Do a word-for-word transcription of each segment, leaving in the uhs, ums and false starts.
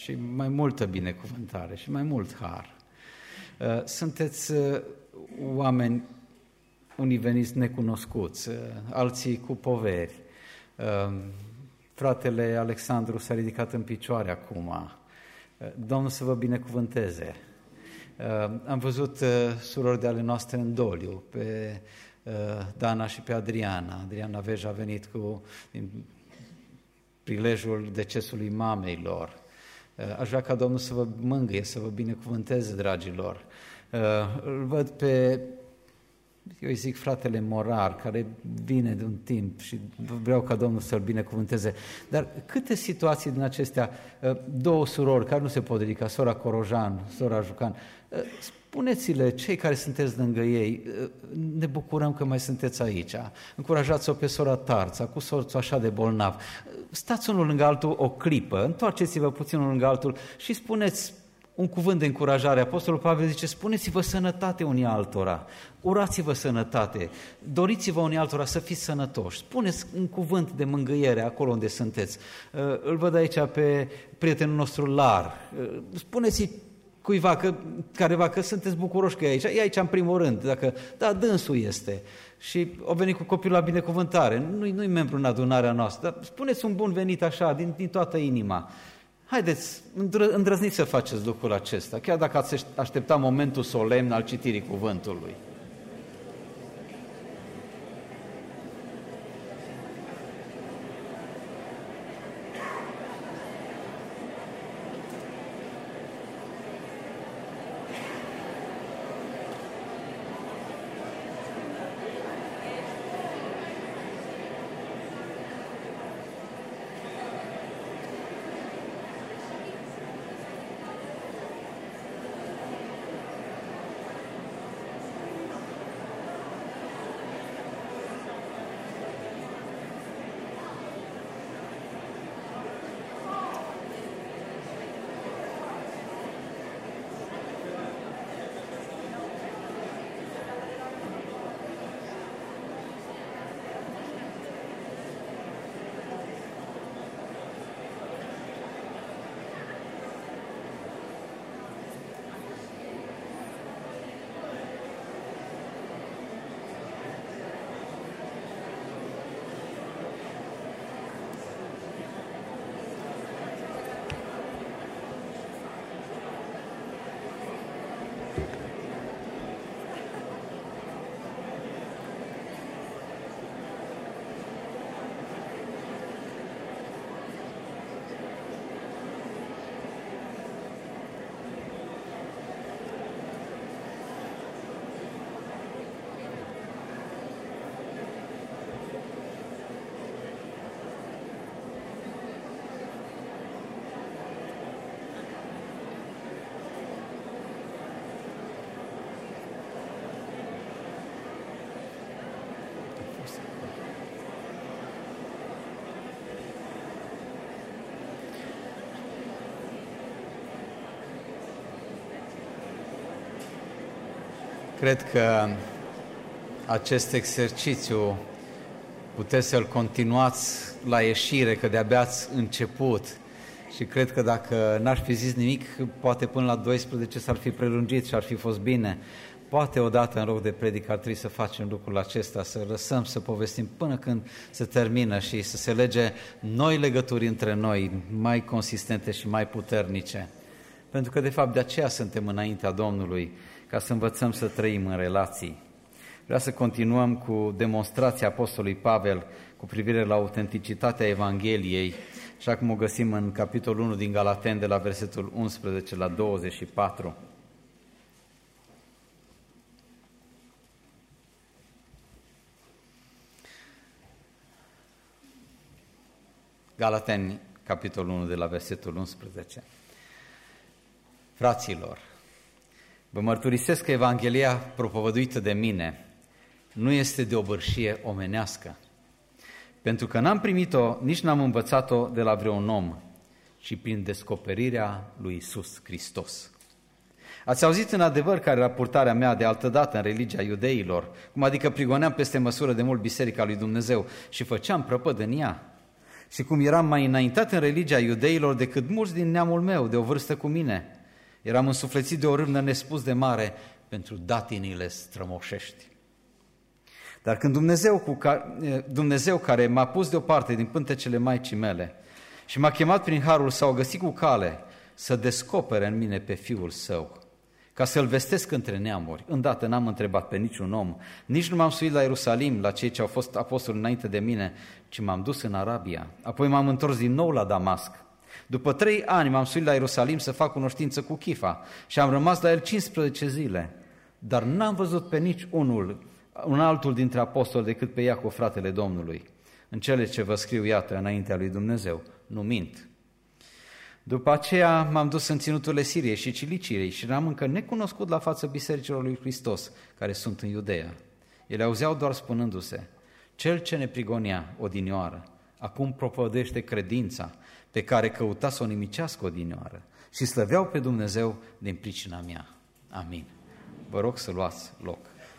și mai multă binecuvântare și mai mult har. Sunteți oameni, unii veniți necunoscuți, alții cu poveri. Fratele Alexandru s-a ridicat în picioare acum. Domnul să vă binecuvânteze. Am văzut surori de ale noastre în doliu, pe Dana și pe Adriana. Adriana Vej a venit cu din prilejul decesului mamei lor. Aș vrea ca Domnul să vă mângâie, să vă binecuvânteze, dragilor. Îl văd pe, eu îi zic, fratele Morar, care vine de un timp și vreau ca Domnul să-l binecuvânteze. Dar câte situații din acestea, două surori care nu se pot ridica, sora Corojan, sora Jucan, spuneți-le, cei care sunteți lângă ei, ne bucurăm că mai sunteți aici. Încurajați-o pe sora Tarța, cu soțul așa de bolnav. Stați unul lângă altul o clipă, întoarceți-vă puțin unul lângă altul și spuneți un cuvânt de încurajare. Apostolul Pavel zice, spuneți-vă sănătate unii altora, urați-vă sănătate, doriți-vă unii altora să fiți sănătoși, spuneți un cuvânt de mângâiere acolo unde sunteți. Îl văd aici pe prietenul nostru Lar, spuneți-i cuiva, că, careva, că sunteți bucuroși că e aici, e aici în primul rând, dacă, da, dânsul este. Și o venit cu copilul la binecuvântare, nu-i, nu-i membru în adunarea noastră, dar spuneți un bun venit așa, din, din toată inima. Haideți, îndrăzniți să faceți lucrul acesta, chiar dacă ați aștepta momentul solemn al citirii cuvântului. Cred că acest exercițiu puteți să-l continuați la ieșire, că de-abia ați început. Și cred că dacă n-ar fi zis nimic, poate până la douăsprezece s-ar fi prelungit și ar fi fost bine. Poate odată în loc de predică ar trebui să facem lucrul acesta, să lăsăm să povestim până când se termină și să se lege noi legături între noi, mai consistente și mai puternice. Pentru că de fapt de aceea suntem înaintea Domnului, ca să învățăm să trăim în relații. Vreau să continuăm cu demonstrația Apostolului Pavel cu privire la autenticitatea Evangheliei, așa cum o găsim în capitolul unu din Galateni, de la versetul unsprezece la douăzeci și patru. Galateni, capitolul unu, de la versetul unsprezece. Fraților, vă mărturisesc că Evanghelia propovăduită de mine nu este de obârșie omenească, pentru că n-am primit-o, nici n-am învățat-o de la vreun om, ci prin descoperirea lui Iisus Hristos. Ați auzit în adevăr care era purtarea mea de altădată în religia iudeilor, cum adică prigoneam peste măsură de mult biserica lui Dumnezeu și făceam prăpăd în ea. și cum eram mai înaintat în religia iudeilor decât mulți din neamul meu, de o vârstă cu mine. Eram însuflețit de o râvnă nespus de mare pentru datinile strămoșești. Dar când Dumnezeu, cu ca, Dumnezeu care m-a pus deoparte din pântecele maicii mele și m-a chemat prin harul său, a găsit cu cale să descopere în mine pe Fiul Său, ca să-L vestesc între neamuri. Îndată n-am întrebat pe niciun om, nici nu m-am suit la Ierusalim, la cei ce au fost apostoli înainte de mine, ci m-am dus în Arabia. Apoi m-am întors din nou la Damasc. După trei ani m-am suit la Ierusalim să fac cunoștință cu Chifa și am rămas la el cincisprezece zile, dar n-am văzut pe nici unul, un altul dintre apostoli decât pe Iacov, fratele Domnului. În cele ce vă scriu, iată, înaintea lui Dumnezeu, nu mint. După aceea m-am dus în ținuturile Siriei și Ciliciei și eram încă necunoscut la fața bisericilor lui Hristos, care sunt în Iudeea. Ele auzeau doar spunându-se, cel ce ne prigonea odinioară, acum propovăduiește credința pe care căuta să o nimicească odinioară și slăveau pe Dumnezeu din pricina mea. Amin. Vă rog să luați loc.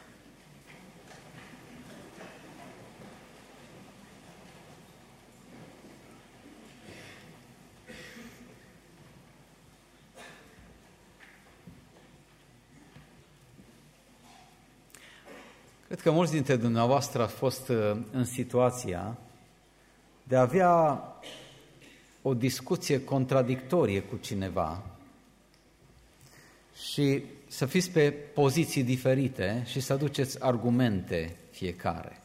Cred că mulți dintre dumneavoastră au fost în situația de a avea o discuție contradictorie cu cineva și să fiți pe poziții diferite și să aduceți argumente fiecare.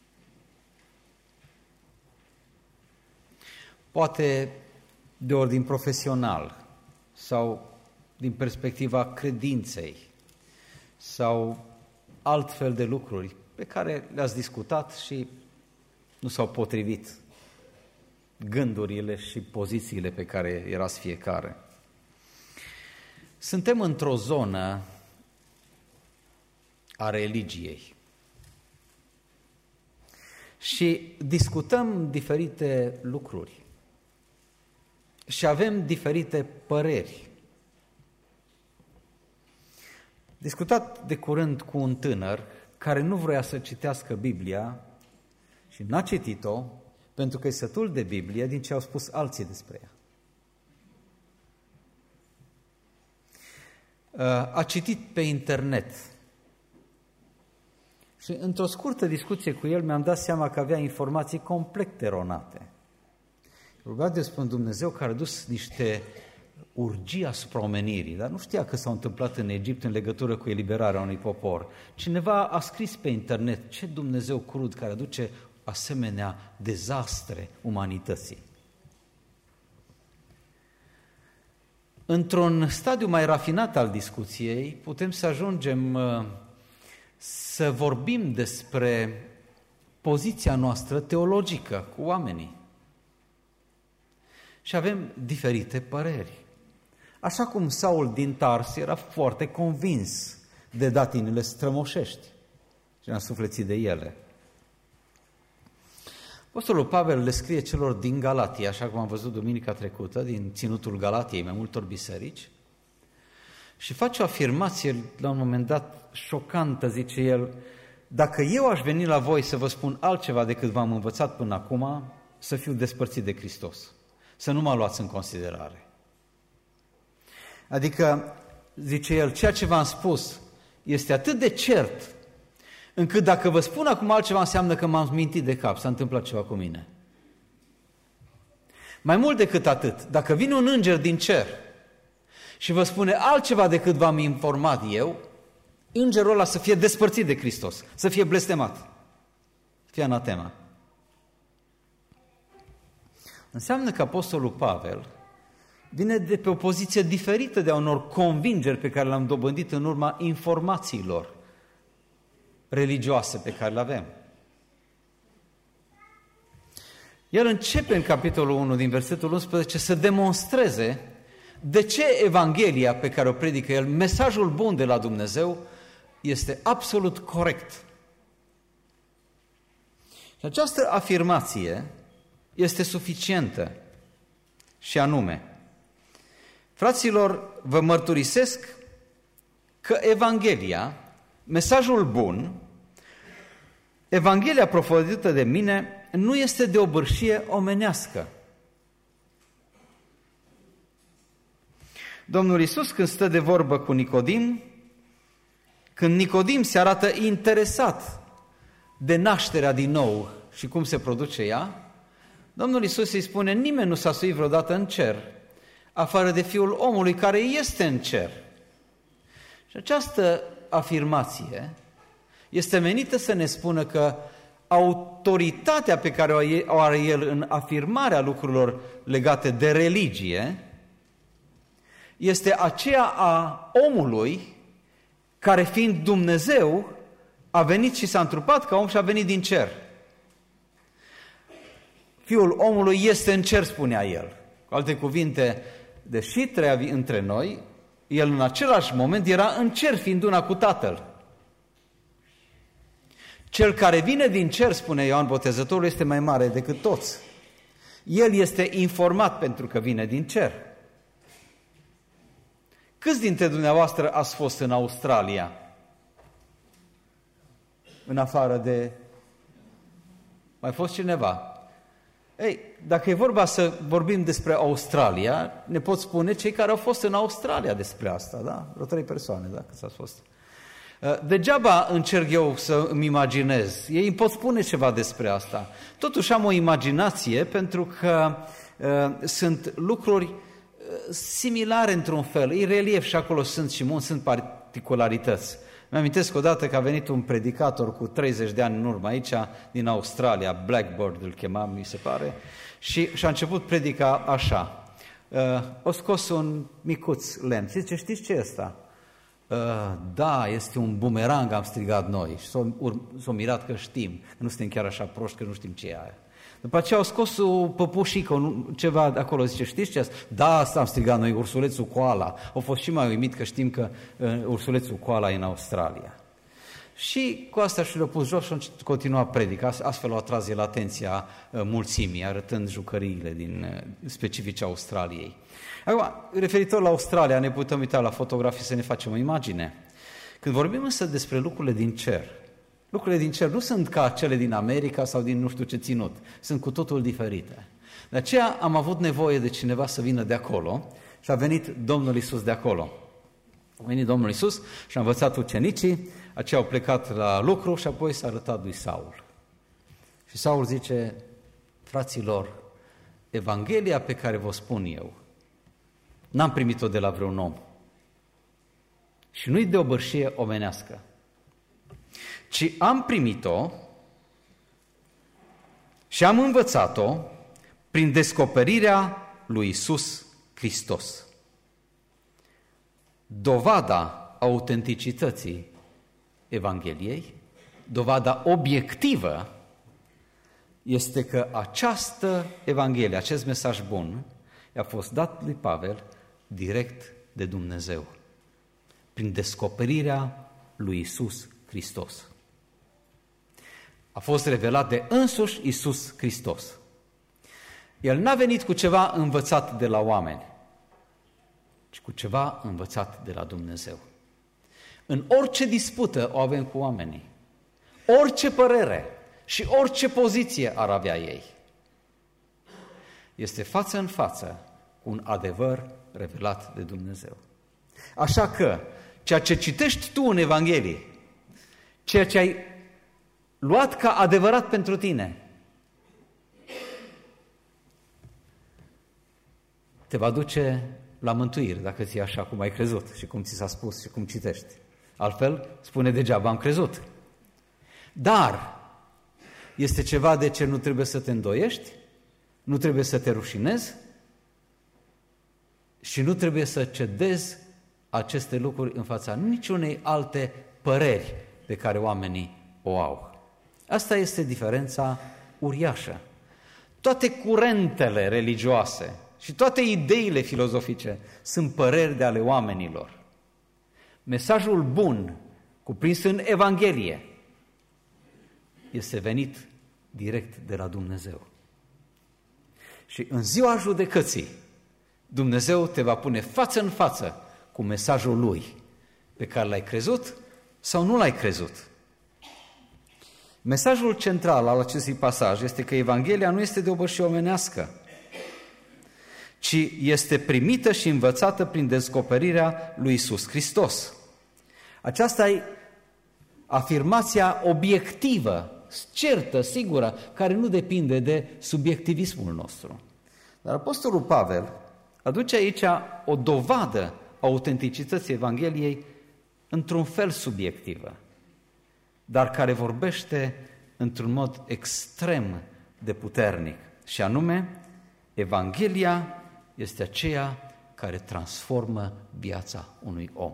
Poate de ordin profesional sau din perspectiva credinței sau altfel de lucruri pe care le-ați discutat și nu s-au potrivit gândurile și pozițiile pe care erați fiecare. Suntem într-o zonă a religiei și discutăm diferite lucruri și avem diferite păreri. Discutat de curând cu un tânăr care nu vrea să citească Biblia și n-a citit-o pentru că e sătul de Biblie din ce au spus alții despre ea. A citit pe internet și într-o scurtă discuție cu el mi-am dat seama că avea informații complet eronate. Rugat despre un Dumnezeu care a dus niște urgii asupra omenirii, dar nu știa că s-au întâmplat în Egipt în legătură cu eliberarea unui popor. Cineva a scris pe internet, ce Dumnezeu crud care aduce asemenea dezastre umanității. Într-un stadiu mai rafinat al discuției, putem să ajungem să vorbim despre poziția noastră teologică cu oamenii. Și avem diferite păreri. Așa cum Saul din Tars era foarte convins de datinile strămoșești și ne-a suflețit de ele. Apostolul Pavel le scrie celor din Galatia, așa cum am văzut duminica trecută, din ținutul Galatiei, mai multor biserici, și face o afirmație la un moment dat șocantă, zice el, dacă eu aș veni la voi să vă spun altceva decât v-am învățat până acum, să fiu despărțit de Hristos, să nu mă luați în considerare. Adică, zice el, ceea ce v-am spus este atât de cert, încât dacă vă spun acum altceva înseamnă că m-am mintit de cap, s-a întâmplat ceva cu mine. Mai mult decât atât, dacă vine un înger din cer și vă spune altceva decât v-am informat eu, îngerul ăla să fie despărțit de Hristos, să fie blestemat, să fie anatema. Înseamnă că apostolul Pavel vine de pe o poziție diferită de a unor convingeri pe care le-am dobândit în urma informațiilor religioase pe care le avem. El începe în capitolul unu din versetul unsprezece să demonstreze de ce Evanghelia pe care o predică el, mesajul bun de la Dumnezeu, este absolut corect. Și această afirmație este suficientă și anume, fraților, vă mărturisesc că Evanghelia, mesajul bun, Evanghelia propovăduită de mine, nu este de obârșie omenească. Domnul Iisus, când stă de vorbă cu Nicodim, când Nicodim se arată interesat de nașterea din nou și cum se produce ea, Domnul Iisus îi spune, nimeni nu s-a suit vreodată în cer, afară de Fiul omului care este în cer. Și această afirmație este menită să ne spună că autoritatea pe care o are El în afirmarea lucrurilor legate de religie este aceea a omului care, fiind Dumnezeu, a venit și s-a întrupat ca om și a venit din cer. Fiul omului este în cer, spunea El. Cu alte cuvinte, deși trăia între noi, El în același moment era în cer, fiind una cu Tatăl. Cel care vine din cer, spune Ioan Botezătorul, este mai mare decât toți. El este informat pentru că vine din cer. Câți dintre dumneavoastră ați fost în Australia? În afară de... Mai fost cineva? Ei, dacă e vorba să vorbim despre Australia, ne pot spune cei care au fost în Australia despre asta, da? Vreo trei persoane, da? Câți ați fost? Degeaba încerc eu să îmi imaginez. Ei îmi pot spune ceva despre asta. Totuși am o imaginație pentru că uh, sunt lucruri similare într-un fel. E relief și acolo sunt și munți, sunt particularități. Mi-amintesc odată că a venit un predicator cu treizeci de ani în urmă aici, din Australia, Blackbird îl chema, mi se pare, și și-a început predica așa. Uh, o scos un micuț lemn. Și zice, știți ce e ăsta? Uh, da, este un bumerang, am strigat noi. Și s-au s-o mirat că știm, că nu suntem chiar așa proști, că nu știm ce e aia. După aceea au scos o păpușică, ceva de acolo, zice, știți ce? Da, asta am strigat noi, ursulețul koala. Au fost și mai uimit că știm că uh, ursulețul koala e în Australia. Și cu asta și le-au pus jos și au continuat predica, astfel au atras el atenția uh, mulțimii, arătând jucăriile din uh, specifice Australiei. Acum, referitor la Australia, ne putem uita la fotografii să ne facem o imagine. Când vorbim însă despre lucrurile din cer, lucrurile din cer nu sunt ca cele din America sau din nu știu ce ținut, sunt cu totul diferite. De aceea am avut nevoie de cineva să vină de acolo și a venit Domnul Iisus de acolo. A venit Domnul Iisus și a învățat ucenicii, aceia au plecat la lucru și apoi s-a arătat lui Saul. Și Saul zice, fraților, Evanghelia pe care vă spun eu, n-am primit-o de la vreun om și nu-i de obârșie omenească, ci am primit-o și am învățat-o prin descoperirea lui Iisus Hristos. Dovada autenticității Evangheliei, dovada obiectivă, este că această Evanghelie, acest mesaj bun, i-a fost dat lui Pavel direct de Dumnezeu, prin descoperirea lui Iisus Hristos. A fost revelat de însuși Iisus Hristos. El n-a venit cu ceva învățat de la oameni, ci cu ceva învățat de la Dumnezeu. În orice dispută o avem cu oamenii, orice părere și orice poziție ar avea ei, este față în față cu un adevăr revelat de Dumnezeu. Așa că, ceea ce citești tu în Evanghelie, ceea ce ai luat ca adevărat pentru tine, te va duce la mântuire, dacă ți-e așa cum ai crezut și cum ți s-a spus și cum citești. Altfel, spune degeaba am crezut. Dar este ceva de ce nu trebuie să te îndoiești, nu trebuie să te rușinezi și nu trebuie să cedezi aceste lucruri în fața niciunei alte păreri pe care oamenii o au. Asta este diferența uriașă. Toate curentele religioase și toate ideile filozofice sunt păreri de ale oamenilor. Mesajul bun, cuprins în Evanghelie, este venit direct de la Dumnezeu. Și în ziua judecății, Dumnezeu te va pune față în față cu mesajul Lui, pe care l-ai crezut sau nu l-ai crezut. Mesajul central al acestui pasaj este că Evanghelia nu este de obășie omenească, ci este primită și învățată prin descoperirea lui Iisus Hristos. Aceasta e afirmația obiectivă, certă, sigură, care nu depinde de subiectivismul nostru. Dar Apostolul Pavel aduce aici o dovadă a autenticității Evangheliei într-un fel subiectivă, dar care vorbește într-un mod extrem de puternic. Și anume, Evanghelia este aceea care transformă viața unui om.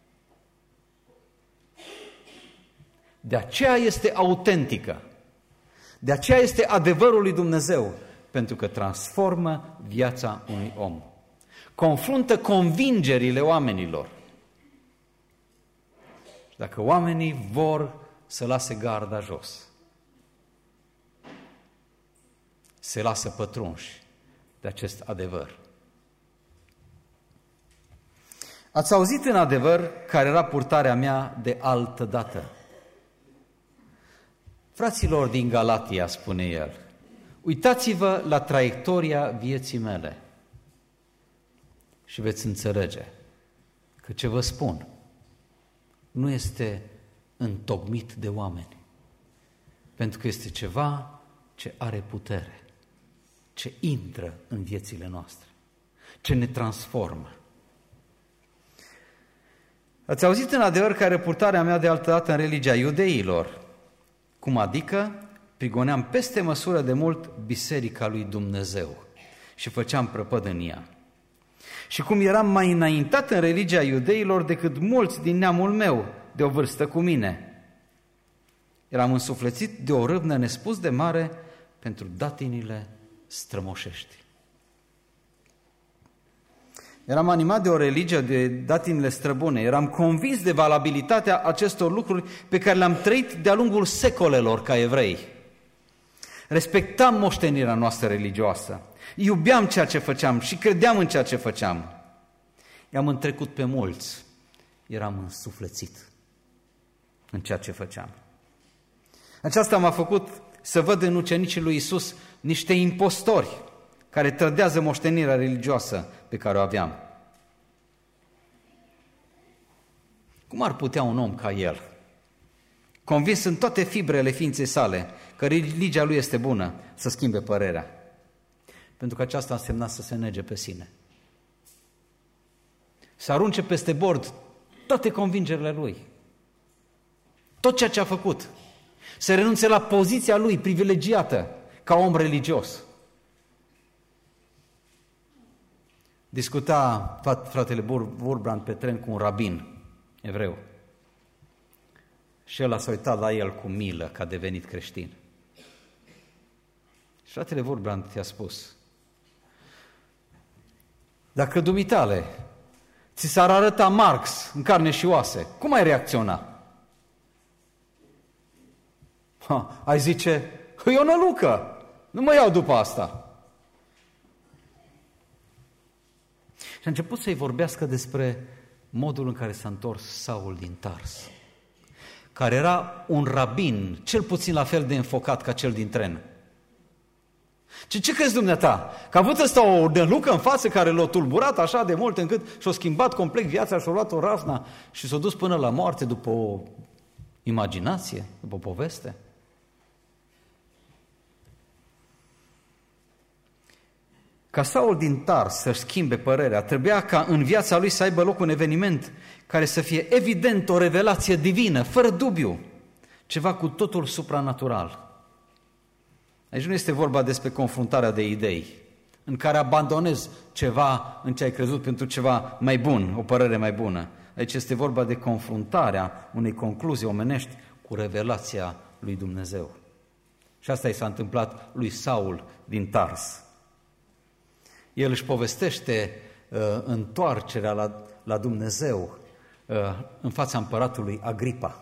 De aceea este autentică. De aceea este adevărul lui Dumnezeu, pentru că transformă viața unui om. Confruntă convingerile oamenilor. Și dacă oamenii vor să lase garda jos, se lasă pătrunși de acest adevăr. Ați auzit în adevăr care era purtarea mea de altă dată. Fraților din Galatia, spune el, uitați-vă la traiectoria vieții mele și veți înțelege că ce vă spun nu este întocmit de oameni, pentru că este ceva ce are putere, ce intră în viețile noastre, ce ne transformă. Ați auzit în adevăr care purtarea mea de altă dată în religia iudeilor, cum adică prigoneam peste măsură de mult biserica lui Dumnezeu și făceam prăpăd în ea. Și cum eram mai înaintat în religia iudeilor decât mulți din neamul meu, de o vârstă cu mine. Eram însuflețit de o râvnă nespus de mare pentru datinile strămoșești. Eram animat de o religie de datinile străbune. Eram convins de valabilitatea acestor lucruri pe care le-am trăit de-a lungul secolelor ca evrei. Respectam moștenirea noastră religioasă. Iubeam ceea ce făceam și credeam în ceea ce făceam. I-am întrecut pe mulți. Eram însuflețit în ceea ce făceam. Aceasta m-a făcut să văd în ucenicii lui Iisus niște impostori care trădează moștenirea religioasă pe care o aveam. Cum ar putea un om ca el, convins în toate fibrele ființei sale că religia lui este bună, să schimbe părerea? Pentru că aceasta însemna să se nege pe sine. Să arunce peste bord toate convingerile lui, tot ceea ce a făcut, să renunțe la poziția lui privilegiată ca om religios. Discuta fratele Wurmbrand pe tren cu un rabin evreu și el s-a uitat la el cu milă că a devenit creștin. Și fratele Wurmbrand i-a spus: dacă dumitale ți s-ar arăta Marx în carne și oase, cum ai reacționa? Ha, ai zice: e o nălucă, nu mă iau după asta. Și a început să-i vorbească despre modul în care s-a întors Saul din Tars, care era un rabin, cel puțin la fel de înfocat ca cel din tren. Ce, ce crezi dumneata? Că a avut ăsta o nălucă în față care l-a tulburat așa de mult încât și-a schimbat complet viața și-a luat o razna și s-a dus până la moarte după o imaginație, după o poveste? Ca Saul din Tars să-și schimbe părerea, trebuia ca în viața lui să aibă loc un eveniment care să fie evident o revelație divină, fără dubiu, ceva cu totul supranatural. Aici nu este vorba despre confruntarea de idei, în care abandonezi ceva în ce ai crezut pentru ceva mai bun, o părere mai bună. Aici este vorba de confruntarea unei concluzii omenești cu revelația lui Dumnezeu. Și asta i s-a întâmplat lui Saul din Tars. El își povestește uh, întoarcerea la, la Dumnezeu uh, în fața împăratului Agripa.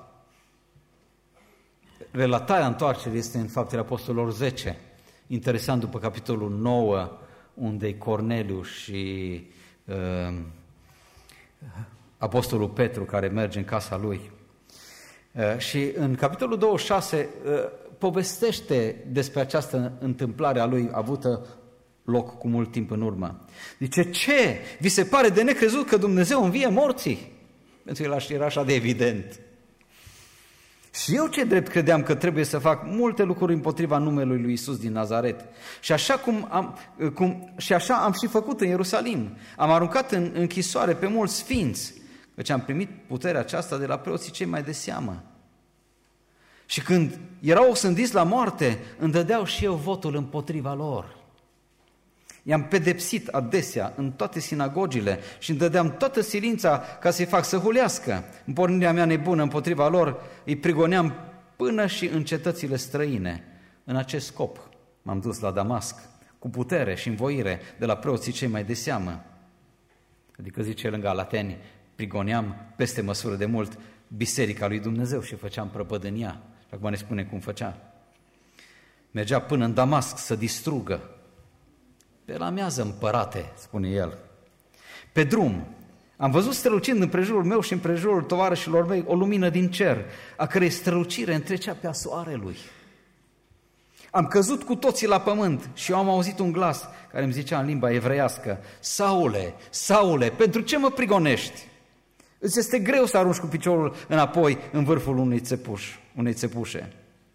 Relatarea întoarcerii este în Faptele Apostolilor zece. Interesant, după capitolul nouă, unde Corneliu și uh, Apostolul Petru care merge în casa lui. Și în capitolul douăzeci și șase povestește despre această întâmplare a lui avută loc cu mult timp în urmă. Zice, ce? Vi se pare de necrezut că Dumnezeu învie morții? Pentru că el era așa de evident. Și eu ce drept credeam că trebuie să fac multe lucruri împotriva numelui lui Iisus din Nazaret. Și așa, cum am, cum, și așa am și făcut în Ierusalim. Am aruncat în închisoare pe mulți sfinți, căci am primit puterea aceasta de la preoții cei mai de seamă. Și când erau osândiți la moarte, îmi dădeau și eu votul împotriva lor. I-am pedepsit adesea în toate sinagogile și îmi dădeam toată silința ca să-i fac să hulească. În pornirea mea nebună împotriva lor, îi prigoneam până și în cetățile străine. În acest scop m-am dus la Damasc, cu putere și învoire de la preoții cei mai de seamă. Adică, zice lângă Galateni, prigoneam peste măsură de mult biserica lui Dumnezeu și făceam prăpăd în ea. Și acum ne spune cum făcea. Mergea până în Damasc să distrugă. Pe la miază, împărate, spune el. Pe drum am văzut strălucind împrejurul meu și împrejurul tovarășilor mei o lumină din cer, a cărei strălucire întrecea pe a soarelui. Am căzut cu toții la pământ și eu am auzit un glas care îmi zicea în limba evreiască, Saule, Saule, pentru ce mă prigonești? Îți este greu să arunci cu piciorul înapoi în vârful unei țepuși, unei țepușe.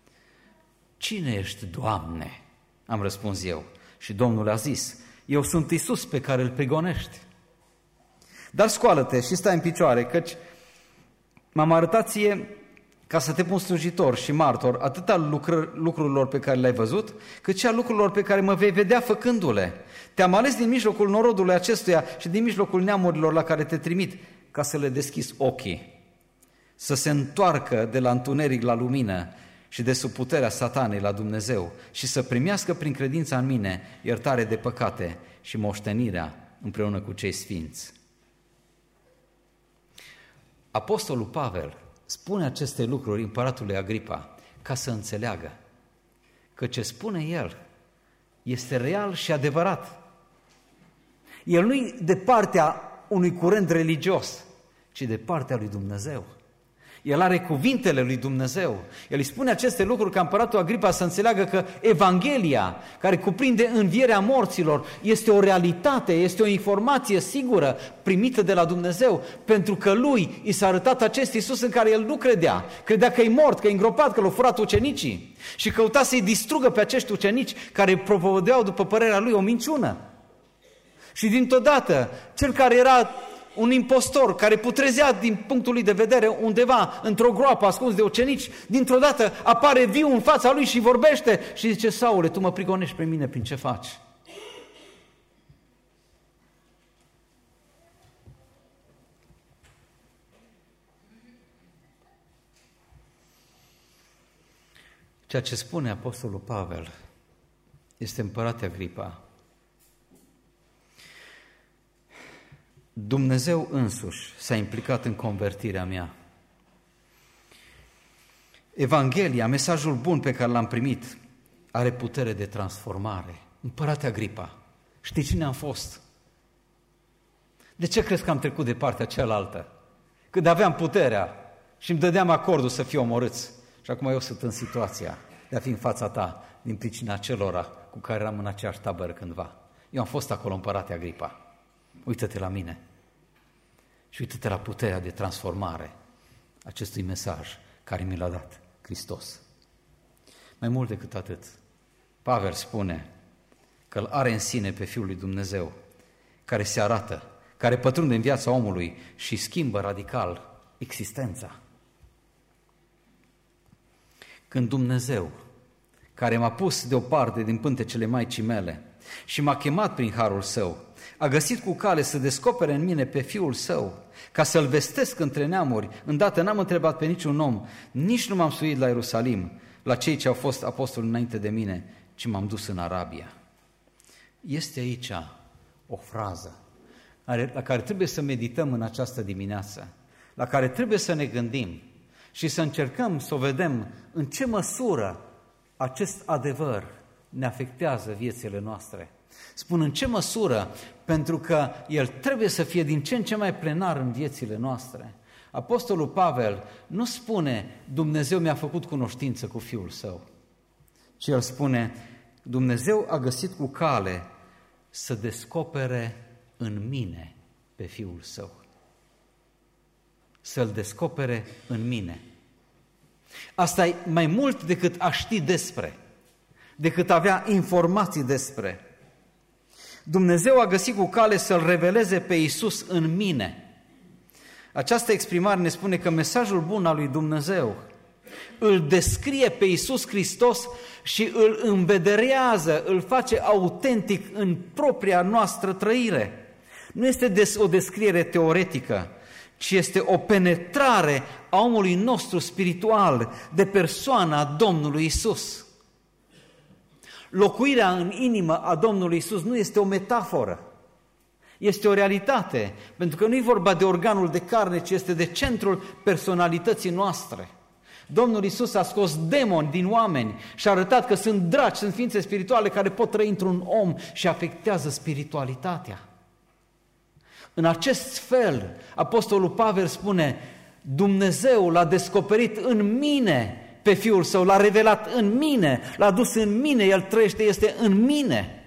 Cine ești, Doamne? Am răspuns eu. Și Domnul a zis, eu sunt Iisus pe care îl prigonești. Dar scoală-te și stai în picioare, căci m-am arătat ție ca să te pun slujitor și martor atât al lucr- lucrurilor pe care le-ai văzut, cât și al lucrurilor pe care mă vei vedea făcându-le. Te-am ales din mijlocul norodului acestuia și din mijlocul neamurilor la care te trimit, ca să le deschizi ochii, să se întoarcă de la întuneric la lumină și de sub puterea satanei la Dumnezeu și să primească prin credința în mine iertare de păcate și moștenirea împreună cu cei sfinți. Apostolul Pavel spune aceste lucruri împăratului Agripa ca să înțeleagă că ce spune el este real și adevărat. El nu-i de partea unui curent religios, ci de partea lui Dumnezeu. El are cuvintele lui Dumnezeu. El îi spune aceste lucruri ca împăratul Agripa să înțeleagă că Evanghelia, care cuprinde învierea morților, este o realitate, este o informație sigură primită de la Dumnezeu, pentru că lui i s-a arătat acest Iisus în care el nu credea. Credea că e mort, că e îngropat, că l-au furat ucenicii și căuta să-i distrugă pe acești ucenici care propovădeau, după părerea lui, o minciună. Și dintr-o dată, cel care era un impostor care putrezea din punctul lui de vedere undeva într-o groapă ascuns de ucenici, dintr-o dată apare viu în fața lui și vorbește și zice, Saule, tu mă prigonești pe mine prin ce faci? Ceea ce spune apostolul Pavel este, împărate Agripa, Dumnezeu însuși s-a implicat în convertirea mea. Evanghelia, mesajul bun pe care l-am primit, are putere de transformare. Împărate Agripa, știi cine am fost? De ce crezi că am trecut de partea cealaltă? Când aveam puterea și îmi dădeam acordul să fiu omorâți. Și acum eu sunt în situația de a fi în fața ta din pricina celora cu care eram în aceeași tabără cândva. Eu am fost acolo, împărate Agripa. Uită-te la mine și uită-te la puterea de transformare acestui mesaj care mi l-a dat Hristos. Mai mult decât atât, Pavel spune că îl are în sine pe Fiul lui Dumnezeu, care se arată, care pătrunde în viața omului și schimbă radical existența. Când Dumnezeu, care m-a pus deoparte din pântecele Maicii mele și m-a chemat prin harul Său, a găsit cu cale să descopere în mine pe Fiul Său, ca să-L vestesc între neamuri. Îndată n-am întrebat pe niciun om, nici nu m-am suit la Ierusalim, la cei ce au fost apostoli înainte de mine, ci m-am dus în Arabia. Este aici o frază la care trebuie să medităm în această dimineață, la care trebuie să ne gândim și să încercăm să o vedem în ce măsură acest adevăr ne afectează viețile noastre. Spun în ce măsură, pentru că el trebuie să fie din ce în ce mai plenar în viețile noastre. Apostolul Pavel nu spune Dumnezeu mi-a făcut cunoștință cu Fiul Său, ci el spune Dumnezeu a găsit cu cale să descopere în mine pe Fiul Său. Să-L descopere în mine. Asta e mai mult decât a ști despre, decât avea informații despre. Dumnezeu a găsit cu cale să-L reveleze pe Iisus în mine. Această exprimare ne spune că mesajul bun al lui Dumnezeu îl descrie pe Iisus Hristos și îl învederează, îl face autentic în propria noastră trăire. Nu este o descriere teoretică, ci este o penetrare a omului nostru spiritual de persoana Domnului Iisus. Locuirea în inimă a Domnului Iisus nu este o metaforă, este o realitate, pentru că nu e vorba de organul de carne, ci este de centrul personalității noastre. Domnul Iisus a scos demoni din oameni și a arătat că sunt draci, sunt ființe spirituale care pot trăi într-un om și afectează spiritualitatea. În acest fel, Apostolul Pavel spune, Dumnezeu l-a descoperit în mine pe Fiul Său, l-a revelat în mine, l-a dus în mine, El trăiește, este în mine.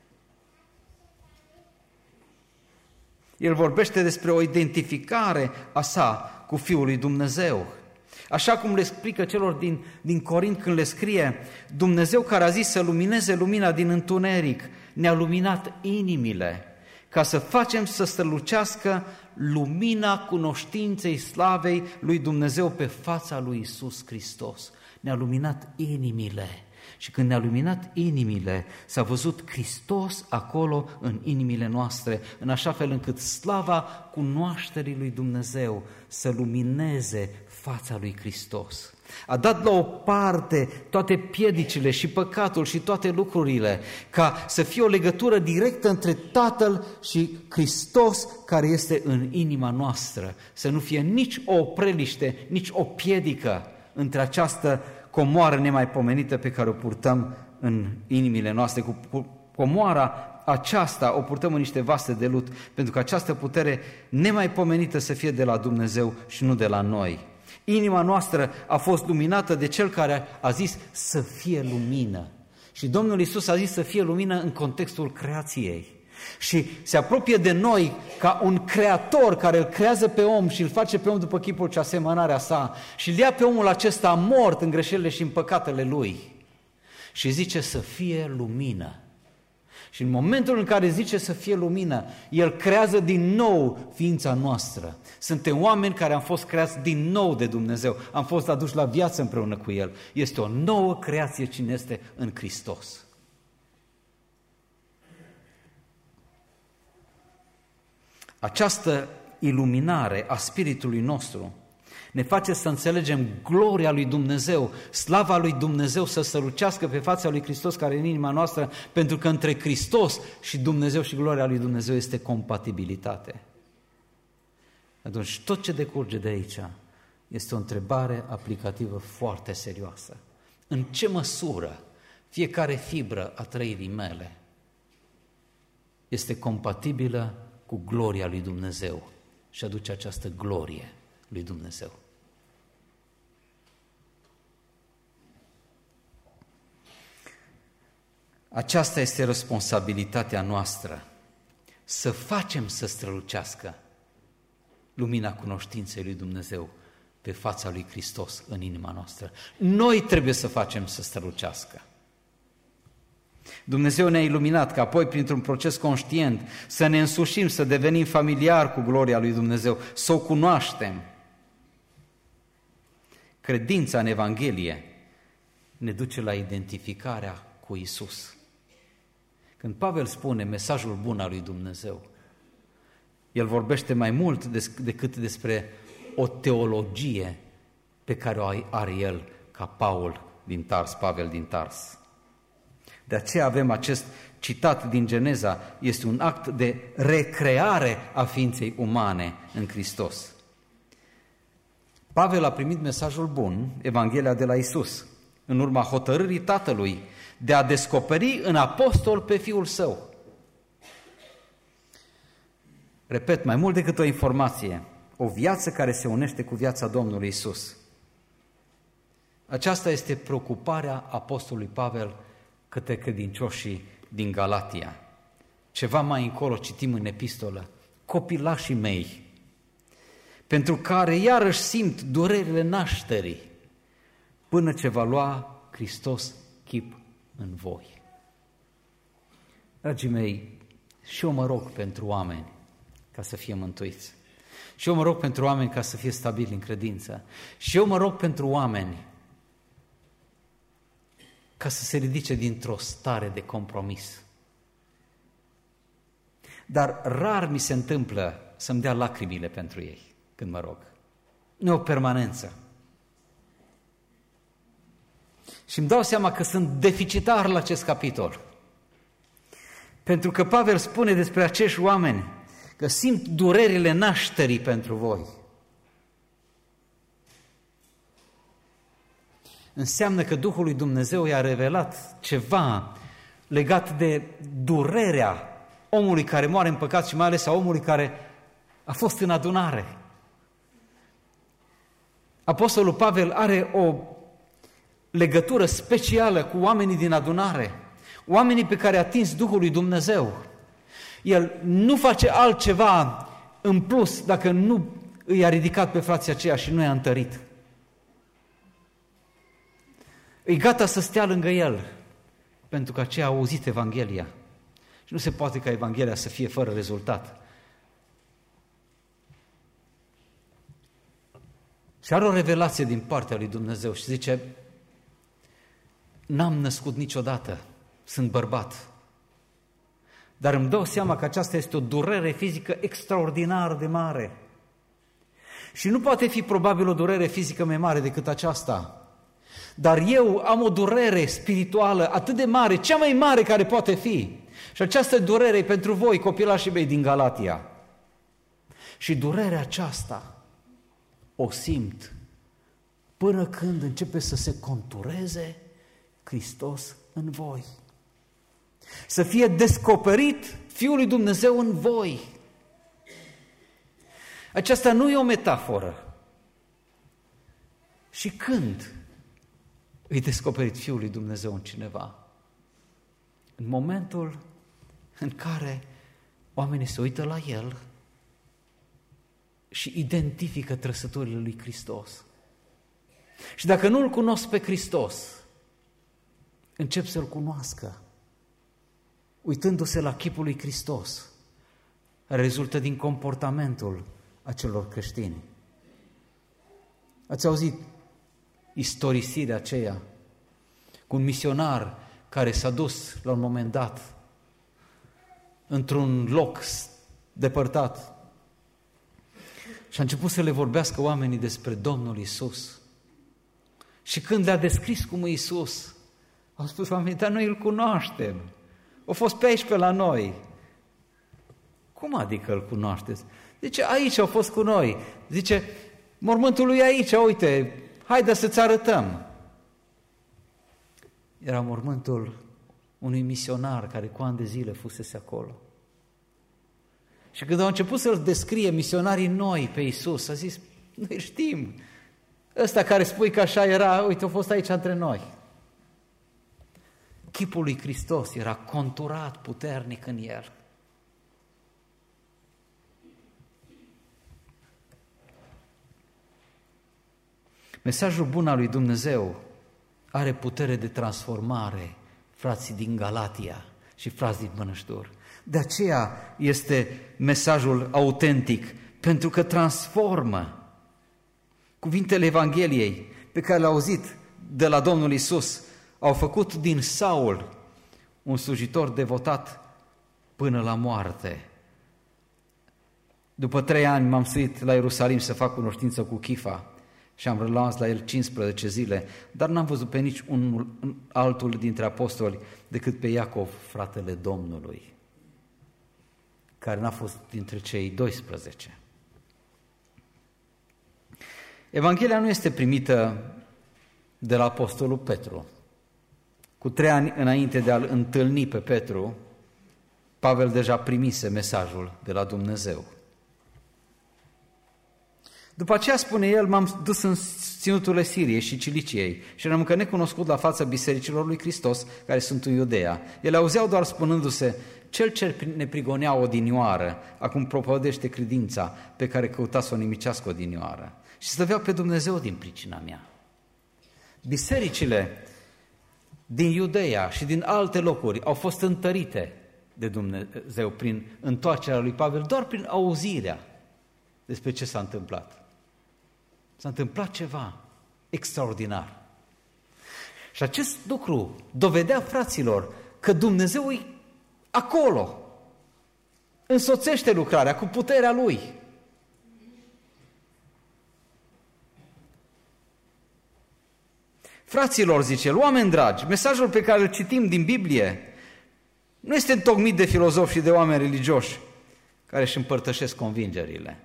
El vorbește despre o identificare a sa cu Fiul lui Dumnezeu. Așa cum le explică celor din, din Corint când le scrie, Dumnezeu care a zis să lumineze lumina din întuneric, ne-a luminat inimile, ca să facem să strălucească lumina cunoștinței slavei lui Dumnezeu pe fața lui Iisus Hristos. Ne-a luminat inimile. Și când ne-a luminat inimile, s-a văzut Hristos acolo în inimile noastre, în așa fel încât slava cunoașterii lui Dumnezeu să lumineze fața lui Hristos. A dat la o parte toate piedicile și păcatul și toate lucrurile, ca să fie o legătură directă între Tatăl și Hristos care este în inima noastră. Să nu fie nici o opreliște, nici o piedică între această comoară nemaipomenită pe care o purtăm în inimile noastre. Cu comoara aceasta o purtăm în niște vase de lut, pentru că această putere nemaipomenită să fie de la Dumnezeu și nu de la noi. Inima noastră a fost luminată de Cel care a zis să fie lumină. Și Domnul Iisus a zis să fie lumină în contextul creației. Și se apropie de noi ca un creator care îl creează pe om și îl face pe om după chipul și asemănarea sa și îl ia pe omul acesta mort în greșelile și în păcatele lui și zice să fie lumină. Și în momentul în care zice să fie lumină, El creează din nou ființa noastră. Suntem oameni care am fost creați din nou de Dumnezeu, am fost aduși la viață împreună cu El. Este o nouă creație cine este în Hristos. Această iluminare a spiritului nostru ne face să înțelegem gloria lui Dumnezeu, slava lui Dumnezeu să strălucească pe fața lui Hristos care e în inima noastră, pentru că între Hristos și Dumnezeu și gloria lui Dumnezeu este compatibilitate. Atunci tot ce decurge de aici este o întrebare aplicativă foarte serioasă. În ce măsură fiecare fibră a trăirii mele este compatibilă cu gloria lui Dumnezeu și aduce această glorie lui Dumnezeu? Aceasta este responsabilitatea noastră, să facem să strălucească lumina cunoștinței lui Dumnezeu pe fața lui Hristos în inima noastră. Noi trebuie să facem să strălucească. Dumnezeu ne-a iluminat ca apoi, printr-un proces conștient, să ne însușim, să devenim familiari cu gloria lui Dumnezeu, să o cunoaștem. Credința în Evanghelie ne duce la identificarea cu Iisus. Când Pavel spune mesajul bun al lui Dumnezeu, el vorbește mai mult decât despre o teologie pe care o are el ca Paul din Tars, Pavel din Tars. De aceea avem acest citat din Geneza, este un act de recreare a ființei umane în Hristos. Pavel a primit mesajul bun, Evanghelia de la Iisus, în urma hotărârii Tatălui de a descoperi în apostol pe Fiul Său. Repet, mai mult decât o informație, o viață care se unește cu viața Domnului Isus. Aceasta este preocuparea apostolului Pavel către credincioșii din Galatia. Ceva mai încolo citim în epistolă: copilașii mei, pentru care iarăși simt durerile nașterii, până ce va lua Hristos chip în voi. Dragii mei, și eu mă rog pentru oameni ca să fie mântuiți. Și eu mă rog pentru oameni ca să fie stabili în credință. Și eu mă rog pentru oameni ca să se ridice dintr-o stare de compromis. Dar rar mi se întâmplă să-mi dea lacrimile pentru ei când mă rog. Nu e o permanență. Și îmi dau seama că sunt deficitar la acest capitol. Pentru că Pavel spune despre acești oameni că simt durerile nașterii pentru voi. Înseamnă că Duhul lui Dumnezeu i-a revelat ceva legat de durerea omului care moare în păcat și mai ales a omului care a fost în adunare. Apostolul Pavel are o legătură specială cu oamenii din adunare, oamenii pe care a atins Duhul lui Dumnezeu. El nu face altceva în plus dacă nu i-a ridicat pe frații aceia și nu i-a întărit. E gata să stea lângă el, pentru că aceea a auzit Evanghelia. Și nu se poate ca Evanghelia să fie fără rezultat. Și are o revelație din partea lui Dumnezeu și zice: n-am născut niciodată, sunt bărbat. Dar îmi dau seama că aceasta este o durere fizică extraordinar de mare. Și nu poate fi probabil o durere fizică mai mare decât aceasta. Dar eu am o durere spirituală atât de mare, cea mai mare care poate fi. Și această durere e pentru voi, copilașii mei din Galatia. Și durerea aceasta o simt până când începe să se contureze Hristos în voi. Să fie descoperit Fiul lui Dumnezeu în voi. Aceasta nu e o metaforă. Și când îi descoperit Fiul lui Dumnezeu în cineva? În momentul în care oamenii se uită la El și identifică trăsăturile lui Hristos. Și dacă nu-L cunosc pe Hristos, încep să-L cunoască, uitându-se la chipul lui Hristos, rezultă din comportamentul acelor creștini. Ați auzit istorisirea aceea cu un misionar care s-a dus la un moment dat într-un loc depărtat și a început să le vorbească oamenii despre Domnul Iisus. Și când le-a descris cum e Iisus, au spus oamenii: dar noi îl cunoaștem, a fost pe aici pe la noi. Cum adică îl cunoașteți? Zice: aici au fost cu noi. Zice: mormântul lui aici, uite, haide să-ți arătăm. Era mormântul unui misionar care cu ani de zile fusese acolo. Și când au început să-l descrie misionarii noi pe Iisus, a zis: noi știm, ăsta care spui că așa era, uite, a fost aici între noi. Chipul lui Hristos era conturat puternic în el. Mesajul bun al lui Dumnezeu are putere de transformare, frații din Galatia și frați din Mănăștur. De aceea este mesajul autentic, pentru că transformă. Cuvintele Evangheliei pe care le-au auzit de la Domnul Iisus au făcut din Saul un slujitor devotat până la moarte. După trei ani m-am suit la Ierusalim să fac cunoștință cu Chifa și am rămas la el cincisprezece zile, dar n-am văzut pe nici unul altul dintre apostoli decât pe Iacov, fratele Domnului, care n-a fost dintre cei doisprezece. Evanghelia nu este primită de la apostolul Petru. Cu trei ani înainte de a-l întâlni pe Petru, Pavel deja primise mesajul de la Dumnezeu. După aceea, spune el, m-am dus în ținuturile Siriei și Ciliciei și eram încă necunoscut la fața bisericilor lui Hristos, care sunt în Iudeea. Ele auzeau doar spunându-se, cel ce ne prigonea odinioară, acum propovădește credința pe care căuta să o nimicească odinioară. Și slăveau pe Dumnezeu din pricina mea. Bisericile din Iudeea și din alte locuri au fost întărite de Dumnezeu prin întoarcerea lui Pavel, doar prin auzirea despre ce s-a întâmplat. S-a întâmplat ceva extraordinar. Și acest lucru dovedea fraților că Dumnezeu e acolo, însoțește lucrarea cu puterea Lui. Fraților, zice el, oameni dragi, mesajul pe care îl citim din Biblie nu este întocmit de filozofi și de oameni religioși care își împărtășesc convingerile.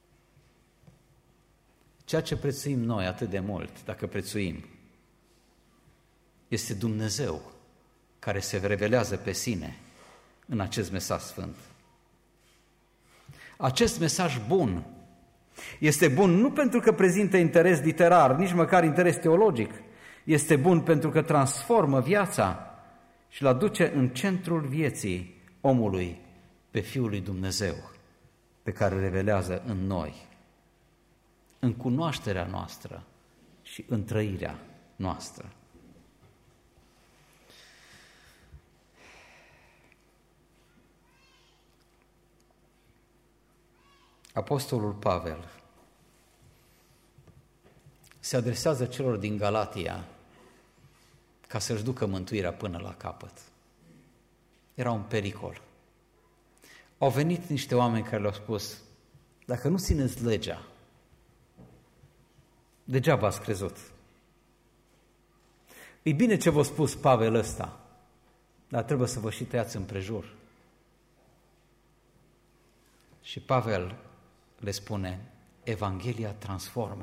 Ceea ce prețuim noi atât de mult, dacă prețuim, este Dumnezeu care se revelează pe sine în acest mesaj sfânt. Acest mesaj bun este bun nu pentru că prezintă interes literar, nici măcar interes teologic, este bun pentru că transformă viața și îl aduce în centrul vieții omului pe Fiul lui Dumnezeu, pe care îl revelează în noi, în cunoașterea noastră și în trăirea noastră. Apostolul Pavel se adresează celor din Galatia ca să-și ducă mântuirea până la capăt. Era un pericol. Au venit niște oameni care le-au spus, dacă nu țineți legea, degeaba ați crezut. E bine ce v-a spus Pavel ăsta, dar trebuie să vă și tăiați împrejur. Și Pavel le spune, Evanghelia transformă.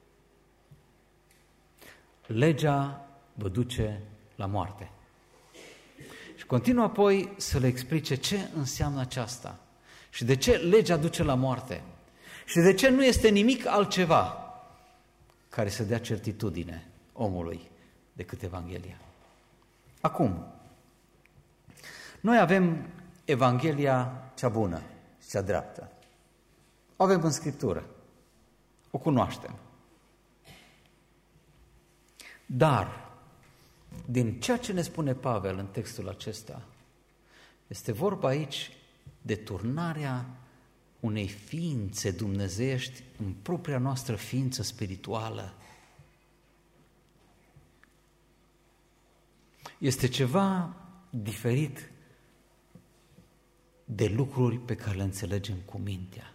Legea vă duce la moarte. Și continuă apoi să le explice ce înseamnă aceasta și de ce legea duce la moarte și de ce nu este nimic altceva care să dea certitudine omului decât Evanghelia. Acum, noi avem Evanghelia cea bună și cea dreaptă. O avem în Scriptură. O cunoaștem. Dar, din ceea ce ne spune Pavel în textul acesta, este vorba aici de turnarea unei ființe dumnezeiești în propria noastră ființă spirituală. Este ceva diferit de lucruri pe care le înțelegem cu mintea.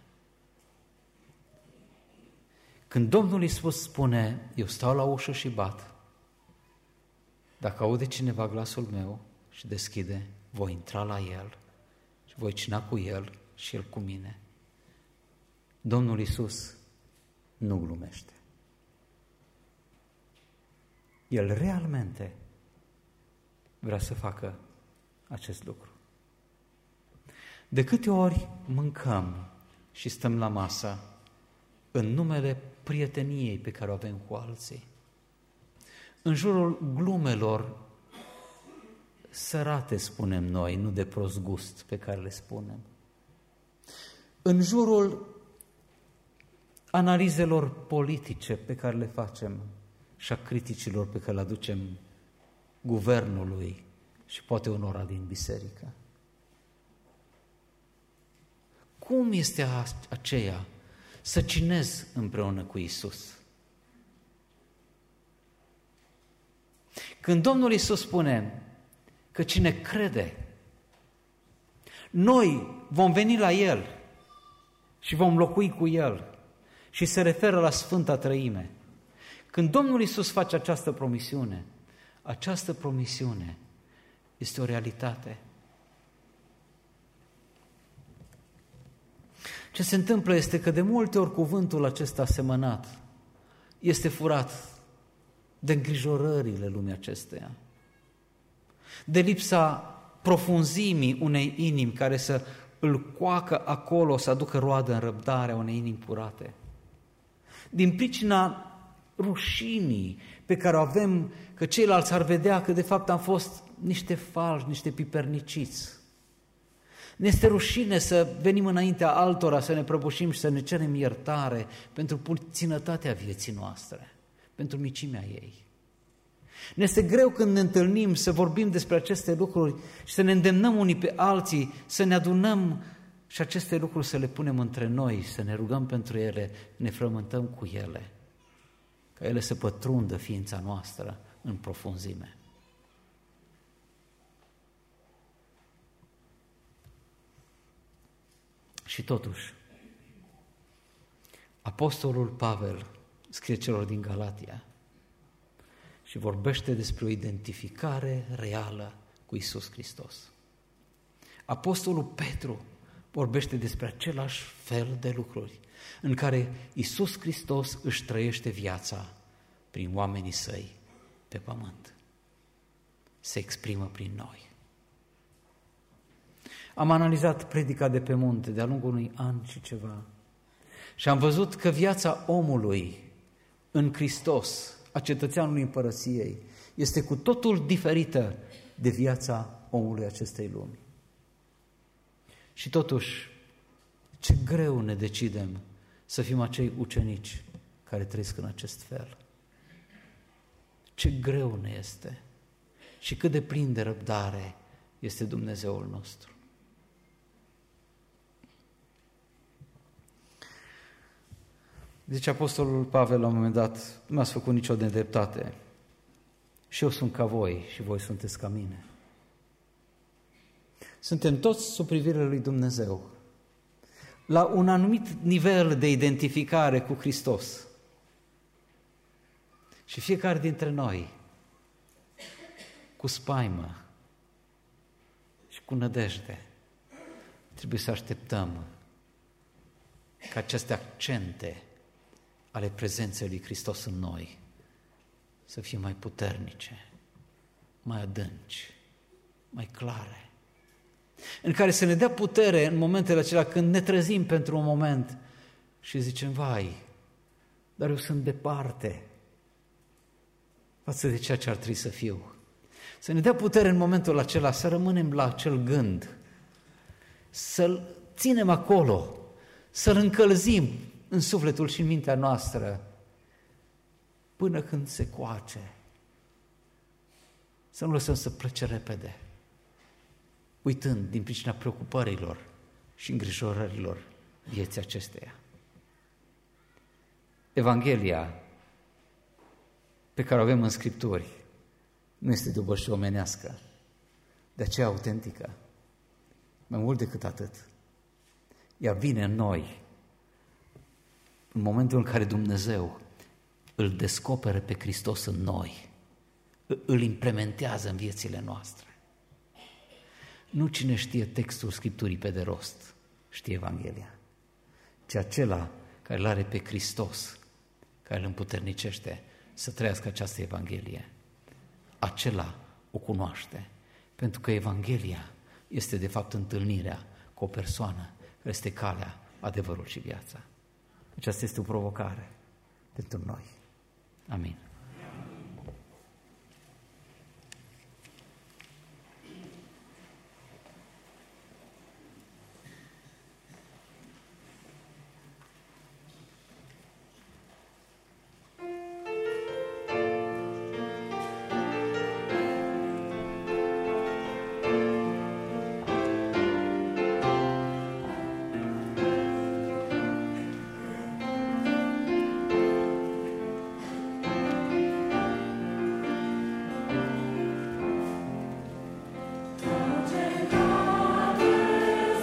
Când Domnul Iisus spune, eu stau la ușă și bat, dacă aude cineva glasul meu și deschide, voi intra la el și voi cina cu el și el cu mine. Domnul Iisus nu glumește. El realmente vrea să facă acest lucru. De câte ori mâncăm și stăm la masă în numele prieteniei pe care o avem cu alții, în jurul glumelor sărate, spunem noi, nu de prost gust pe care le spunem, în jurul analizelor politice pe care le facem și a criticilor pe care le aducem guvernului și poate unora din biserică. Cum este aceea să cinezi împreună cu Iisus? Când Domnul Iisus spune că cine crede, noi vom veni la El și vom locui cu El și se referă la Sfânta Trăime. Când Domnul Iisus face această promisiune, această promisiune este o realitate. Ce se întâmplă este că de multe ori cuvântul acesta semănat este furat de îngrijorările lumii acesteia, de lipsa profunzimii unei inimi care să îl coacă acolo, să aducă roadă în răbdarea unei inimi purate. din pricina rușinii pe care o avem, că ceilalți ar vedea că de fapt am fost niște falși, niște piperniciți. Ne este rușine să venim înaintea altora, să ne prăbușim și să ne cerem iertare pentru puținătatea vieții noastre, pentru micimea ei. Ne este greu când ne întâlnim să vorbim despre aceste lucruri și să ne îndemnăm unii pe alții, să ne adunăm și aceste lucruri să le punem între noi, să ne rugăm pentru ele, ne frământăm cu ele, ca ele să pătrundă ființa noastră în profunzime. Și totuși, apostolul Pavel scrie celor din Galatia și vorbește despre o identificare reală cu Iisus Hristos. Apostolul Petru vorbește despre același fel de lucruri în care Iisus Hristos își trăiește viața prin oamenii săi pe pământ. Se exprimă prin noi. Am analizat predica de pe munte de-a lungul unui an și ceva și am văzut că viața omului în Hristos, a cetățeanului împărăției, este cu totul diferită de viața omului acestei lumi. Și totuși, ce greu ne decidem să fim acei ucenici care trăiesc în acest fel. Ce greu ne este și cât de plin de răbdare este Dumnezeul nostru. Zice apostolul Pavel la un moment dat: nu mi-ați făcut nicio nedreptate și eu sunt ca voi și voi sunteți ca mine. Suntem toți sub privirea lui Dumnezeu, la un anumit nivel de identificare cu Hristos. Și fiecare dintre noi, cu spaimă și cu nădejde, trebuie să așteptăm ca aceste accente ale prezenței lui Hristos în noi să fie mai puternice, mai adânci, mai clare, în care să ne dea putere în momentele acelea când ne trezim pentru un moment și zicem: vai, dar eu sunt departe față de ceea ce ar trebui să fiu. Să ne dea putere în momentul acela să rămânem la acel gând, să-l ținem acolo, să-l încălzim în sufletul și în mintea noastră până când se coace. Să nu lăsăm să plece repede, uitând din pricina preocupărilor și îngrijorărilor vieții acesteia. Evanghelia pe care o avem în Scripturi nu este de obășie omenească, de aceea autentică. Mai mult decât atât, ea vine în noi în momentul în care Dumnezeu îl descoperă pe Hristos în noi, îl implementează în viețile noastre. Nu cine știe textul Scripturii pe de rost știe Evanghelia, ci acela care îl are pe Hristos, care îl împuternicește să trăiască această Evanghelie. Acela o cunoaște, pentru că Evanghelia este de fapt întâlnirea cu o persoană care este calea, adevărul și viața. Aceasta este o provocare pentru noi. Amin.